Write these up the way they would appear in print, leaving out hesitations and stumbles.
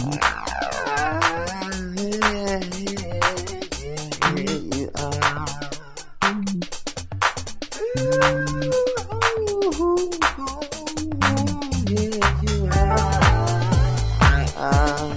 you are. Yeah, you are.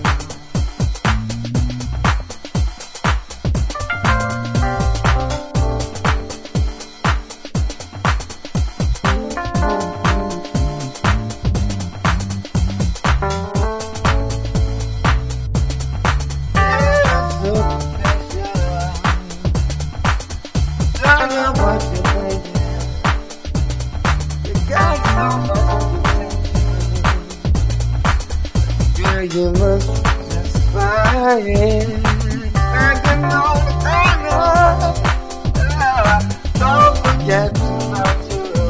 You must satisfy it. Standing on the corner, don't forget about you.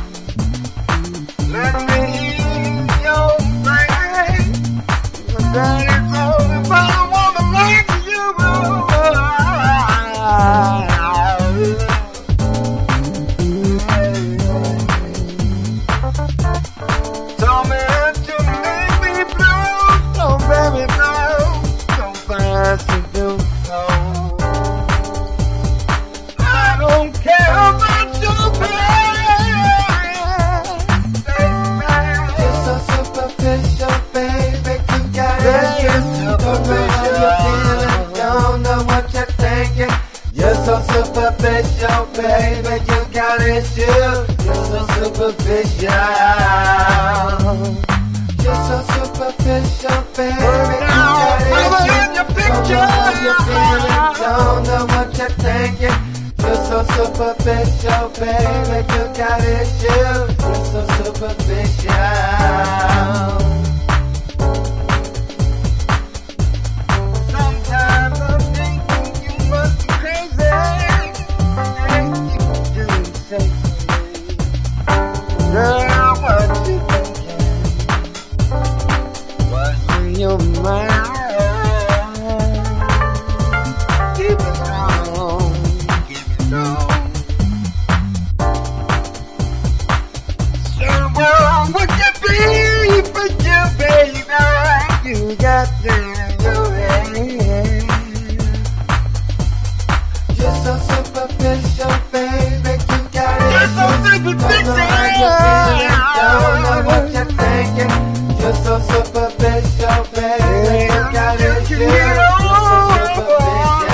Let me ease your brain. That it's only about a woman like you. Tell me that you make me blue. Don't baby blue. Don't fast to do so. I don't care about your pain. You're so superficial, baby. You got issues. Don't know how you're feeling. Don't know what you're thinking. You're so superficial, baby. You got issues. You're so superficial. You're so superficial, baby. You got issues. Don't know how you're feeling. Don't know what you're thinking. You're so superficial, baby. You got issues. You're so superficial. Sometimes I'm thinking you must be crazy. And you do say to me, girl, what you thinking? What's in your mind? Keep it on, keep it on. Sure, well, would you be for you, baby? You got them in your hand. You're so superficial, baby. You got it. You're so superficial. Don't know what you're thinking. You're so superficial, baby. You got it. You're so superficial.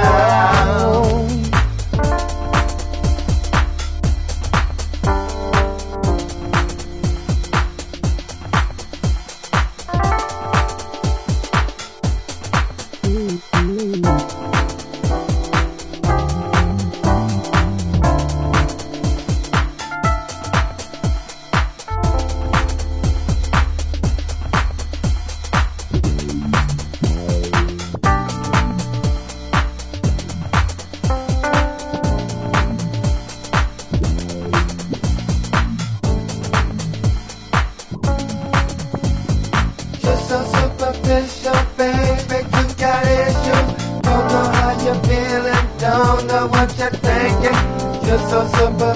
You're so superficial, baby. You got issues. Don't know how you're feeling. Don't know what you're thinking. You're so superficial.